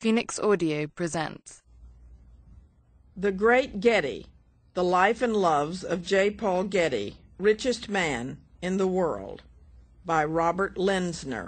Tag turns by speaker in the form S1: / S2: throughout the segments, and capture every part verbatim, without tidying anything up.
S1: Phoenix Audio presents
S2: The Great Getty, The Life and Loves of J. Paul Getty, Richest Man in the World, by Robert Lenzner.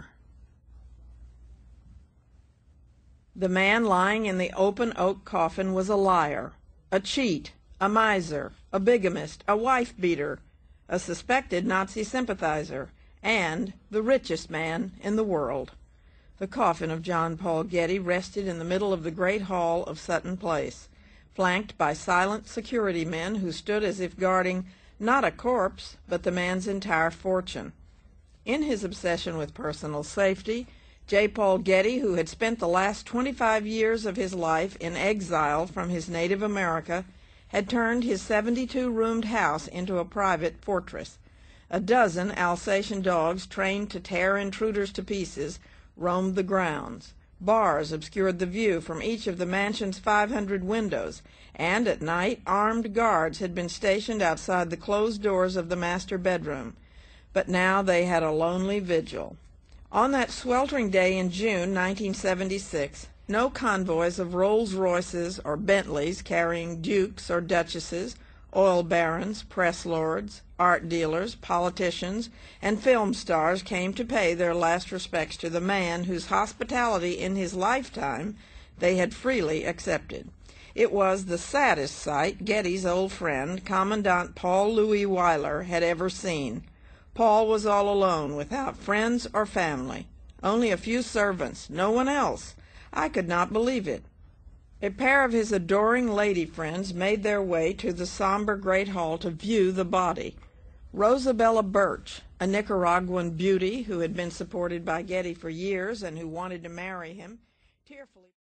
S2: The man lying in the open oak coffin was a liar, a cheat, a miser, a bigamist, a wife-beater, a suspected Nazi sympathizer, and the richest man in the world. The coffin of John Paul Getty rested in the middle of the great hall of Sutton Place, flanked by silent security men who stood as if guarding not a corpse, but the man's entire fortune. In his obsession with personal safety, J. Paul Getty, who had spent the last twenty-five years of his life in exile from his native America, had turned his seventy-two roomed house into a private fortress. A dozen Alsatian dogs, trained to tear intruders to pieces, roamed the grounds. Bars obscured the view from each of the mansion's five hundred windows, and at night armed guards had been stationed outside the closed doors of the master bedroom. But now they had a lonely vigil. On that sweltering day in June nineteen seventy-six, no convoys of Rolls-Royces or Bentleys carrying dukes or duchesses, oil barons, press lords, art dealers, politicians, and film stars came to pay their last respects to the man whose hospitality in his lifetime they had freely accepted. It was the saddest sight Getty's old friend, Commandant Paul Louis Weyler, had ever seen. Paul was all alone, without friends or family. Only a few servants, no one else. I could not believe it. A pair of his adoring lady friends made their way to the somber great hall to view the body. Rosabella Birch, a Nicaraguan beauty who had been supported by Getty for years and who wanted to marry him, tearfully